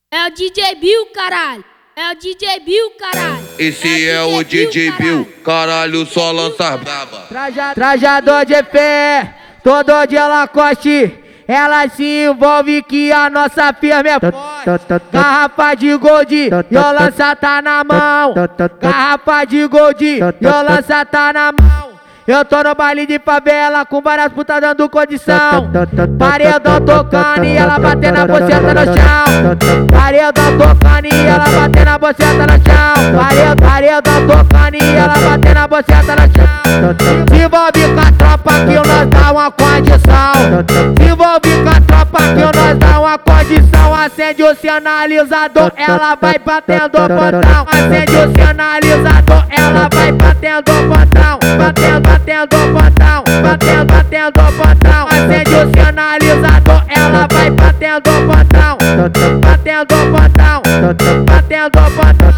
É o DJ Bill, caralho. É o DJ Bill, caralho. Esse é o DJ Bill, caralho, só lança braba. Trajador de pé, todo dia Lacoste. Ela se envolve que a nossa firma é forte. Garrafa de gold e o lança tá na mão. Garrafa de gold e o lança tá na mão. Eu tô no baile de favela com várias putas dando condição. Paredão tocando e ela batendo a boceta no chão. Paredão tocando e ela batendo a boceta no chão. Paredão tocando e ela batendo a boceta no chão. Se envolve com a tropa que nós dá uma condição. Se envolve com a tropa que nós dá uma condição. Acende o sinalizador, ela vai batendo o botão. Acende o sinalizador, ela vai batendo o botão. Batendo o botão, batendo o botão. Acende o sinalizador, ela vai batendo o botão. Batendo o botão, batendo o botão.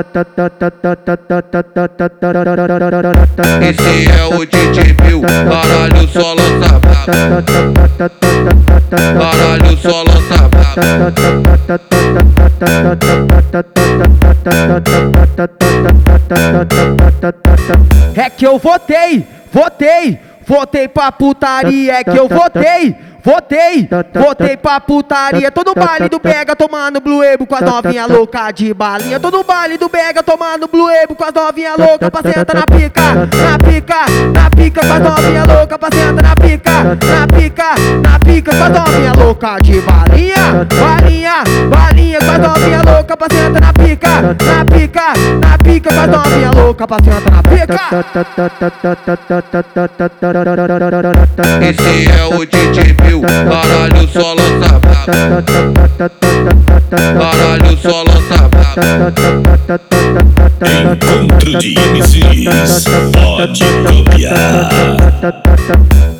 Esse é o DJ Bill, caralho, só lança braba. Caralho, só lança braba. É que eu votei pra putaria. É que eu votei pra putaria. Todo baile do Bega tomando Blue Ebo com as novinha louca de balinha. Todo baile do Bega tomando Blue Ebo com as novinha louca pra sentar na pica. Na pica com as novinha louca pra sentar na pica. Na pica com as novinha louca de balinha. Balinha com as novinha louca pra sentar na pica. Na pica com as novinha louca pra sentar na pica. Esse é o DJ Bill, caralho, só lança braba. Caralho, só lança braba. Encontro de MCs, pode copiar.